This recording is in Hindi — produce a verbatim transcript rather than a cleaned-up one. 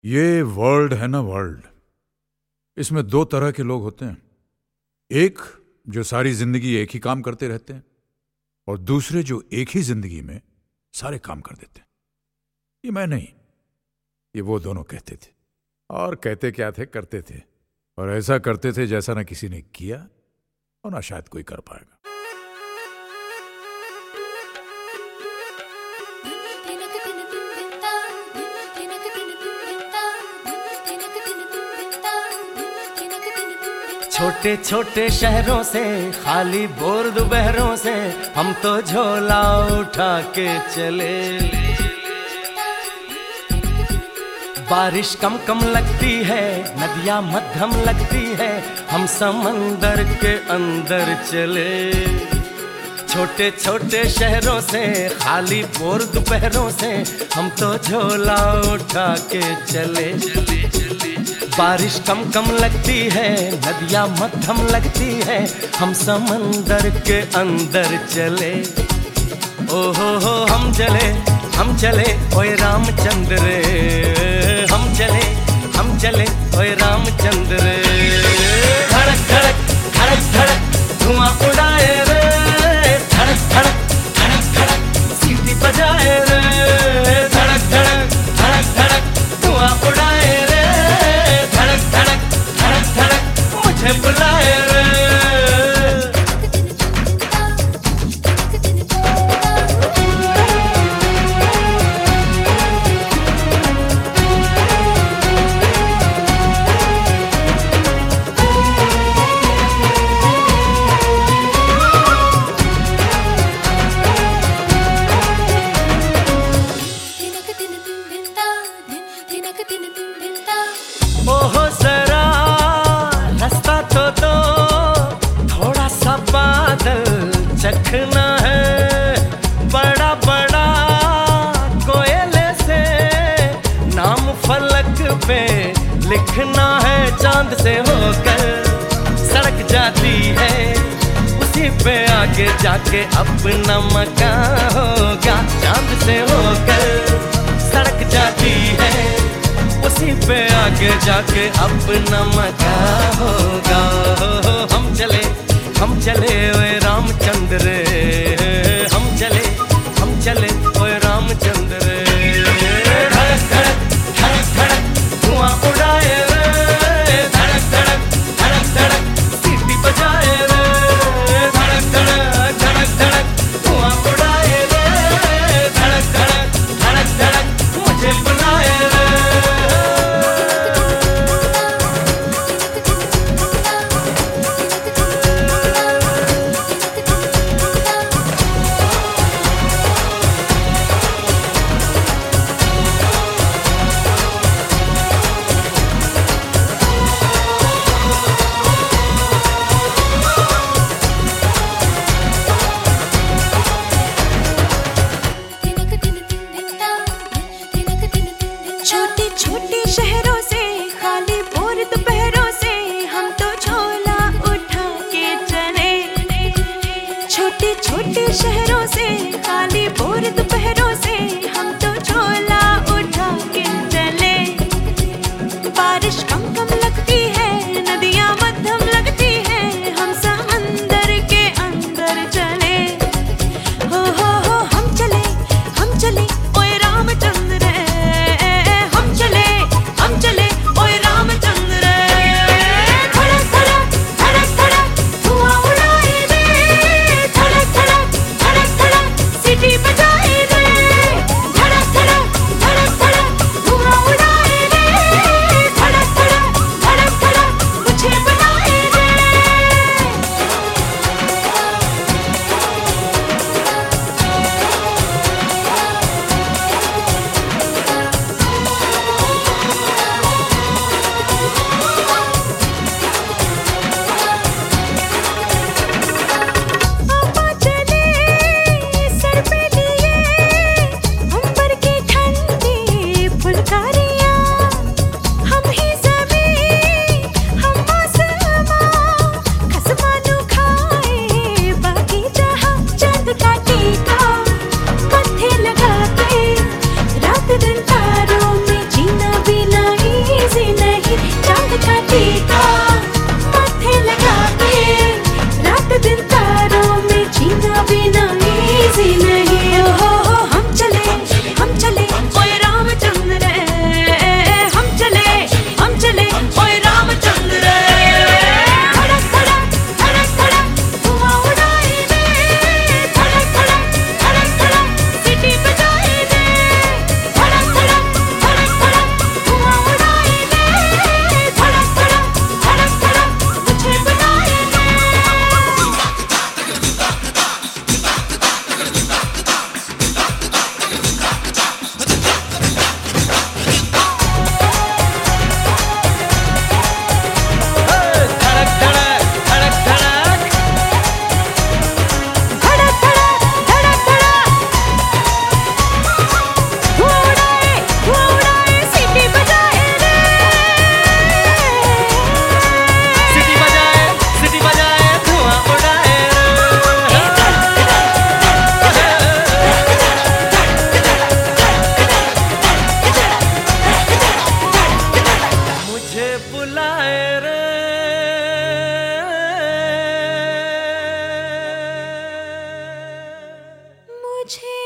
ये वर्ल्ड है ना, वर्ल्ड, इसमें दो तरह के लोग होते हैं। एक जो सारी जिंदगी एक ही काम करते रहते हैं और दूसरे जो एक ही जिंदगी में सारे काम कर देते हैं। ये मैं नहीं, ये वो दोनों कहते थे। और कहते क्या थे, करते थे, और ऐसा करते थे जैसा ना किसी ने किया और ना शायद कोई कर पाएगा। छोटे छोटे शहरों से, खाली बोर दोपहरों से, हम तो झोला उठा के चले। बारिश कम कम लगती है, नदियाँ मध्यम लगती है, हम समंदर के अंदर चले। छोटे छोटे शहरों से, खाली बोर दोपहरों से, हम तो झोला उठा के चले। बारिश कम कम लगती है, नदियाँ मध्यम लगती है, हम समंदर के अंदर चले। ओ हो हो हम चले, हम चले ओए रामचंद्र रे, हम चले, हम चले ओए रामचंद्र रे। धड़क धड़क धड़क धड़क धुआं उड़ाए रे, धड़क धड़क धड़क धड़क सीटी बजाए रे, धड़क धड़क धड़क धड़क धुआं उड़ाए रे, धड़क धड़क धड़क धड़क मुझे बुलाए रे। ओहो जरा रास्ता तो दो, थोड़ा सा बादल चखना है। बड़ा बड़ा कोयले से नाम फलक पे लिखना है। चांद से होकर सड़क जाती है, उसी पे आगे जाके अपना मकान होगा। चांद से होकर सड़क जाती है, उसी पे आगे जाके अपना मकान होगा। हम चले, हम चले ओए रामचंद्र रे, हम चले, हम चले ओए रामचंद्र रे। धड़क धड़क धड़क धड़क धुआं उड़ाए रे, धड़क धड़क धड़क धड़क सीटी बजाए रे, धड़क धड़क धड़क धड़क धुआं उड़ाए रे, धड़क धड़क धड़क धड़क मुझे बुलाए रे। छोटे छोटे शहरों से, खाली बोर दोपहरों से, हम तो झोला उठा के चले। छोटे छोटे शहरों से, खाली बोर दोपहरों से, हम तो झोला उठा के चले। बारिश कम कम लगती है, नदियाँ मध्यम लगती है, हम समंदर के अंदर चले। हो हो हो हम चले, हम चले ओए रामचंद्र रे, हम चले, हम चले ओए राम मुझे बुलाए रे मुझे